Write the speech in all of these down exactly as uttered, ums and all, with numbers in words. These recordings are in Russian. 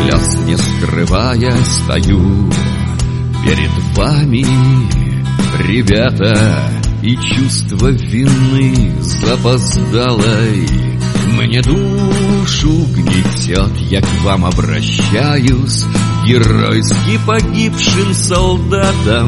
слез не скрывая стою перед вами, ребята, и чувство вины запоздалой мне душу гнетет. Я к вам обращаюсь, геройски погибшим солдатам,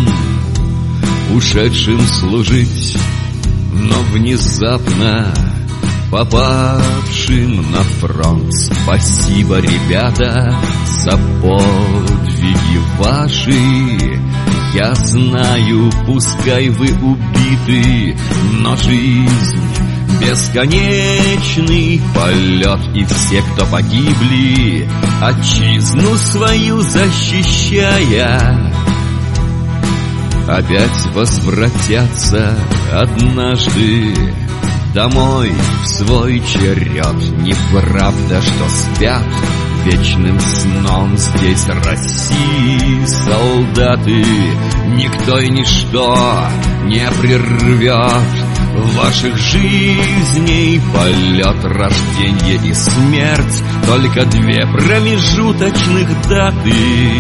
ушедшим служить, но внезапно попавшим на фронт. Спасибо, ребята, за подвиги ваши. Я знаю, пускай вы убиты, но жизнь — бесконечный полет. И все, кто погибли, отчизну свою защищая, опять возвратятся однажды домой в свой черед. Неправда, что спят вечным сном здесь России солдаты. Никто и ничто не прервет ваших жизней полет. Рождение и смерть — только две промежуточных даты.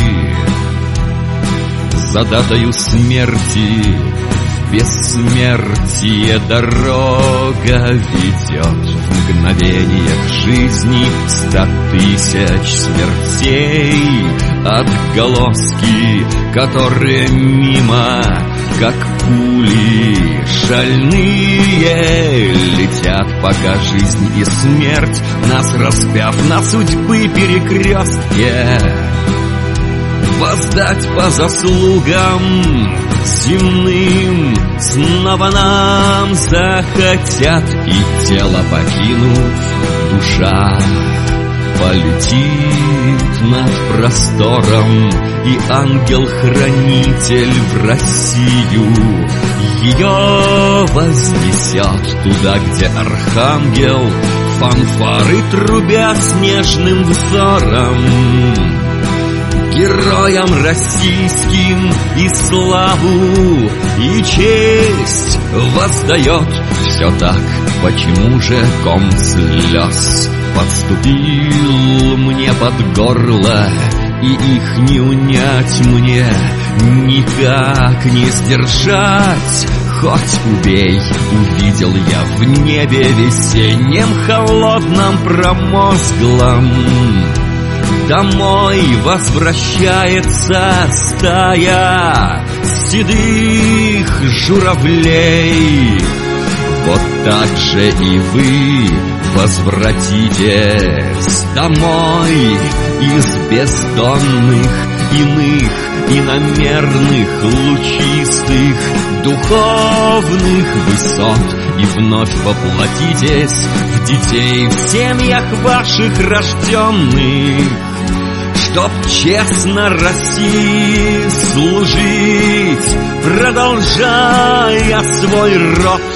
За датою смерти в бессмертие дорога ведет. В мгновение к жизни ста тысяч смертей. Отголоски, которые мимо, как пули шальные, летят, пока жизнь и смерть, нас распяв на судьбы перекрестке, воздать по заслугам земным снова нам захотят. И тело покинув, душа полетит над простором, и ангел-хранитель в Россию ее вознесет туда, где архангел фанфары трубя снежным взором героям российским и славу, и честь воздает. Все так, почему же ком слез подступил мне под горло, и их не унять мне, никак не сдержать? Хоть убей, увидел я в небе весеннем холодном промозглом, домой возвращается стая седых журавлей. Вот так же и вы возвратитесь домой из бездонных, иных, иномерных, лучистых, духовных высот, и вновь воплотитесь в детей в семьях ваших рожденных, чтоб честно России служить, продолжая свой род.